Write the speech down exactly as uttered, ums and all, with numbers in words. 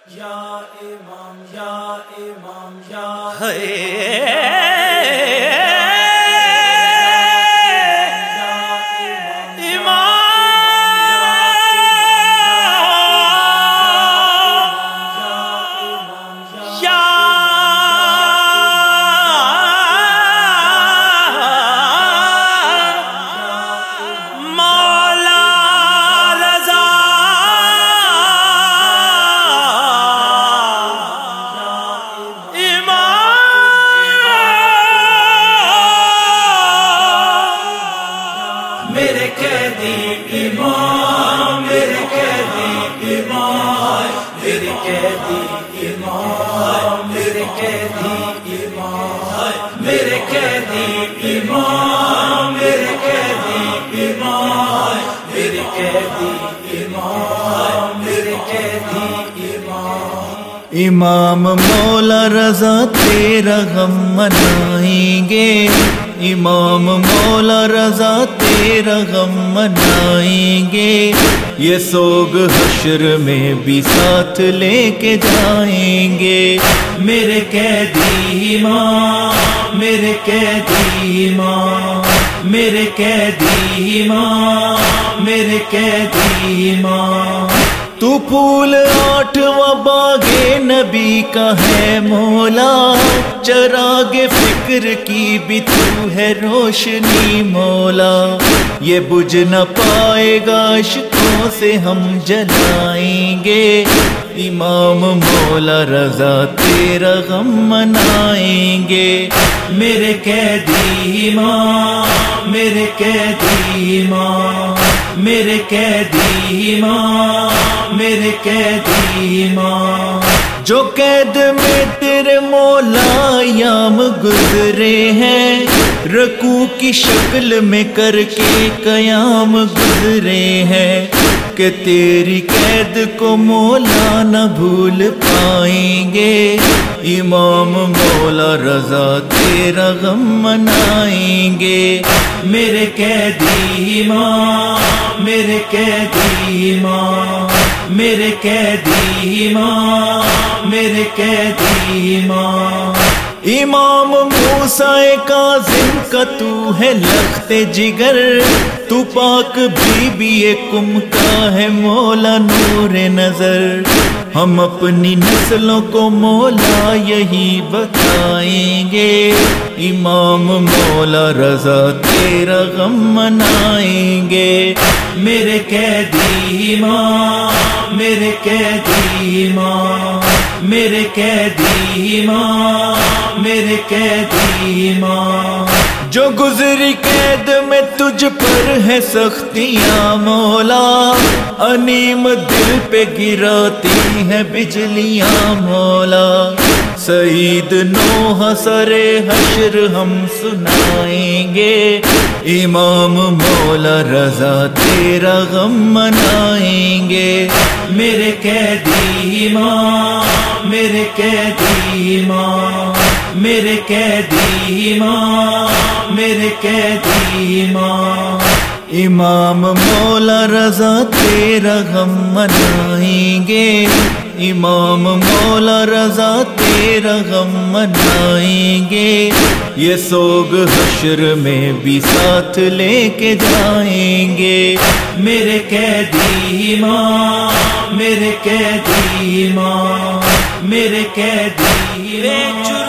یا امام یا امام یا میرے قیدی امام میرے قیدی امام میرے قیدی امام میرے قیدی امام میرے قیدی امام میرے قیدی امام میرے قیدی امام میرے قیدی امام امام مولا رضا تیرا غم منائیں گے، امام مولا رضا تیرا غم منائیں گے، یہ سوگ حشر میں بھی ساتھ لے کے جائیں گے۔ میرے قیدی امام میرے قیدی امام میرے قیدی امام میرے قیدی امام تو پھول آٹھواں باغ نبی کا ہے مولا، چراغ فکر کی بھی تو ہے روشنی مولا، یہ بجھ نہ پائے گا عشقوں سے ہم جلائیں گے، امام مولا رضا تیرا غم منائیں گے۔ میرے قیدی امام میرے قیدی امام میرے قیدی امام میرے قیدی امام جو قید میں تیرے مولا ایام گزرے ہیں، رکوع کی شکل میں کر کے قیام گزرے ہیں، کہ تیری قید کو مولا نہ بھول پائیں گے، امام مولا رضا تیرا غم منائیں گے۔ میرے قیدی امام میرے قیدی امام میرے قیدی امام میرے قیدی امام امام موسیٰ کاظم کا تو ہے لخت جگر، تو پاک بی بی کم کا ہے مولا نور نظر، ہم اپنی نسلوں کو مولا یہی بتائیں گے، امام مولا رضا تیرا غم منائیں گے۔ میرے قیدی امام میرے قیدی امام میرے قیدی امام میرے قیدی امام جو گزری قید میں تجھ پر ہے سختیاں مولا، انیم دل پہ گراتی ہے بجلیاں مولا، سعید نوح سر حشر ہم سنائیں گے، امام مولا رضا تیرا غم منائیں گے۔ میرے قیدی امام میرے قیدی امام میرے قیدی امام میرے قیدی امام امام مولا رضا تیرا غم منائیں گے، امام مولا رضا تیرا غم منائیں گے، یہ سوگ حشر میں بھی ساتھ لے کے جائیں گے۔ میرے قیدی امام میرے قیدی امام میرے قیدی امام